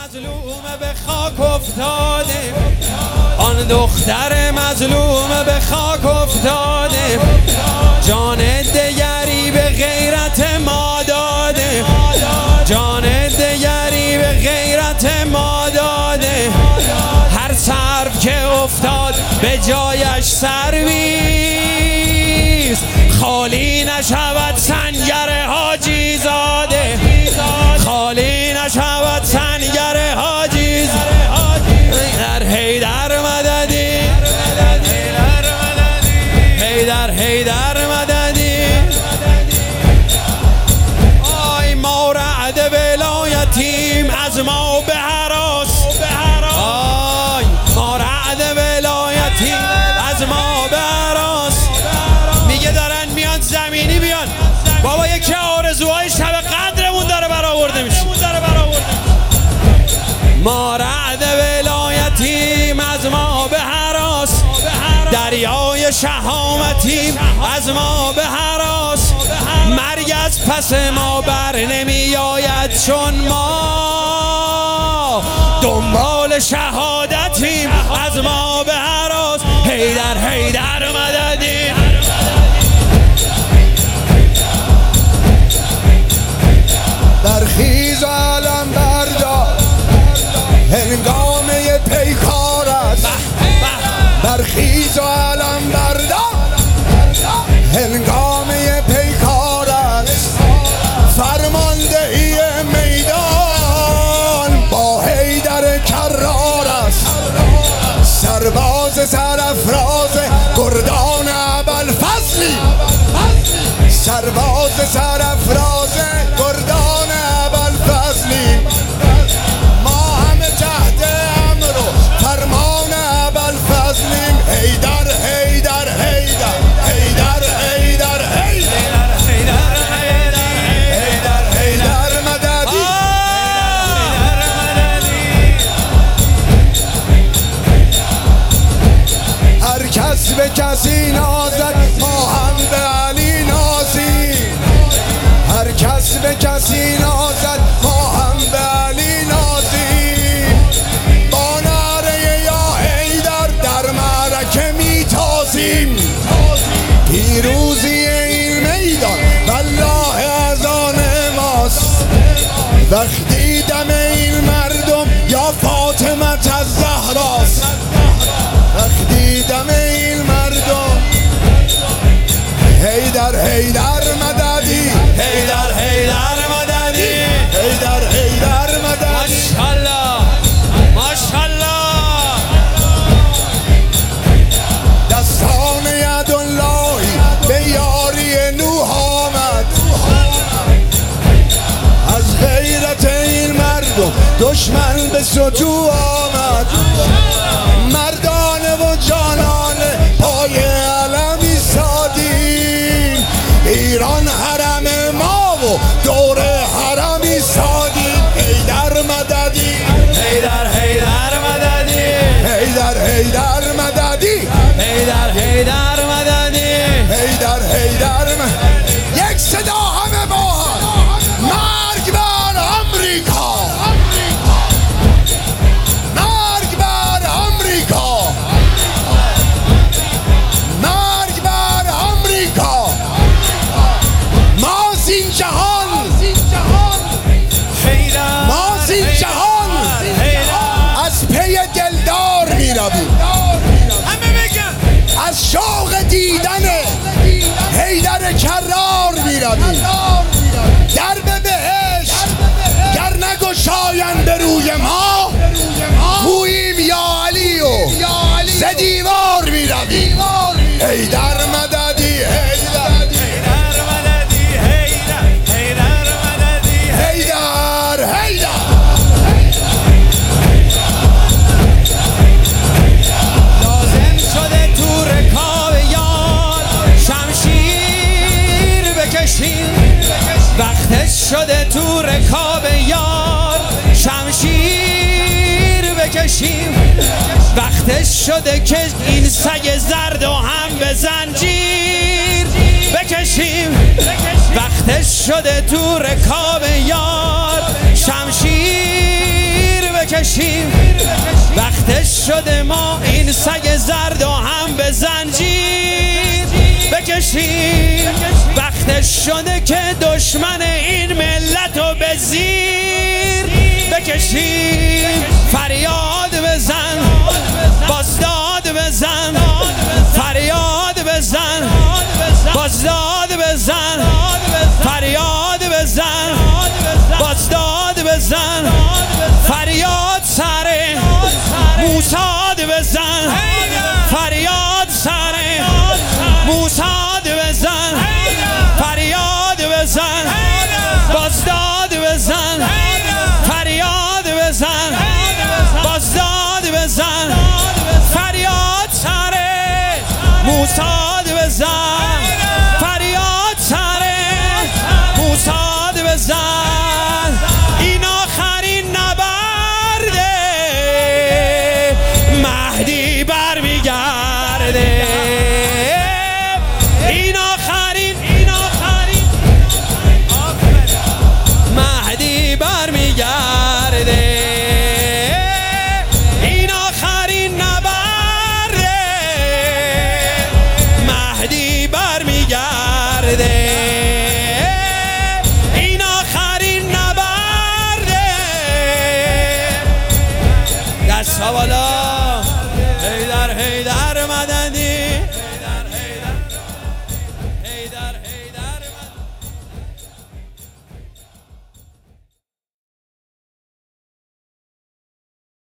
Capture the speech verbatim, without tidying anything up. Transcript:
مظلوم به خاک افتاده، آن دختر مظلوم به خاک افتاده، جان دگری به غیرت ما داده، جان دگری به غیرت ما داده. هر سرو که افتاد به جایش سرویست، خالی نشود سنگر حاجی زاده، خالی نشود سنگر حاجی زاده. حیدر حیدر مددی، حیدر حیدر مددی. آی ما رعد ولایتیم از ما به هراس، آی ما رعد ولایتیم از ما به هراس. میگه دارن میان زمینی بیان، بابا یکی آرزوهای شب قدرمون داره برآورده میشه. ما رعد ولایتیم از ما به هراس، دریای شهامتیم از ما به هراس. مرگ از پس ما بر نمی آید چون ما دنبال شهادتیم از ما به هراس. حیدر حیدر مددی. برخیز و علم بردار هنگامه پیکار است، برخیز و علم بردار هنگامه پیکار است. فرماندهی میدان با حیدر کرار است، سرباز سرافراز گردان ابوالفضلی، سرباز سرافراز گردان ابوالفضلی. ما همه تحت امر و فرمان ابوالفضلیم. حیدر حیدر حیدر حیدر حیدر حیدر حیدر حیدر مددی. هر کس به کسی نازد ما هم به علی نازیم، هر کس به کسی نازد ما هم به علی نازیم. با نعره یا حیدر در معرکه میتازیم، پیروزی این میدان والله از آن ماست. وقتی دم این مردم یا فاطمه الزهراست، وقتی دم این مردم. حیدر حیدر مددی، حیدر حیدر مددی، حیدر حیدر مددی. ماشاءالله ماشاءالله. دستان یداللهی به یاری نوح آمد، از غیرت این مردم دشمن به سطوح آمد. مردانه و جانانه پای علم ایستادیم، ایران حرم ما و دور حرم ایستادیم. حیدر مددی، حیدر حیدر مددی، حیدر حیدر مددی، حیدر حیدر مددی. حیدر حیدر مددی. یک صدا همه با هم. مرگ بر امریکا، مرگ بر امریکا، مرگ بر امریکا. ما زین جهان، ما زین جهان از پی دلدار می رویم، از شوق دیدن حیدر کرار می رویم. درب بهشت گر نگشایند به روی ما، گوییم یا علی و ز دیوار می رویم. حیدر مددی، حیدر مددی، حیدر حیدر مددی. حیدر حیدر. لازم شده تو رکاب یار شمشیر بکشیم، وقتش شده تو رکاب یار شمشیر بکشیم. وقتش شده که این سگ زرد و هم به زنجیر بکشیم. وقتش شده تو رکاب یار شمشیر بکشیم، وقتش شده ما این سگ زرد و هم به زنجیر بکشیم، وقتش شده که دشمن این ملت رو به زیر بکشیم. فریاد بزن، بازداد بزن، فریاد بزن، بازداد بزن، فریاد بزن، بازداد بزن، فریاد سر موساد بزن، فریاد سر موساد بزن، فریاد بزن، بازداد بزن، فریاد بزن، بازداد بزن، فریاد سر موساد بزن، فریاد سر موساد بزن. این آخرین نبرده، مهدی برمیگرده. این آخرین این آخرین مهدی برمیگرده. این آخرین نبرده، مهدی برمیگرده. این آخرین نبرده. دست بالا، حیدر حیدر مددی.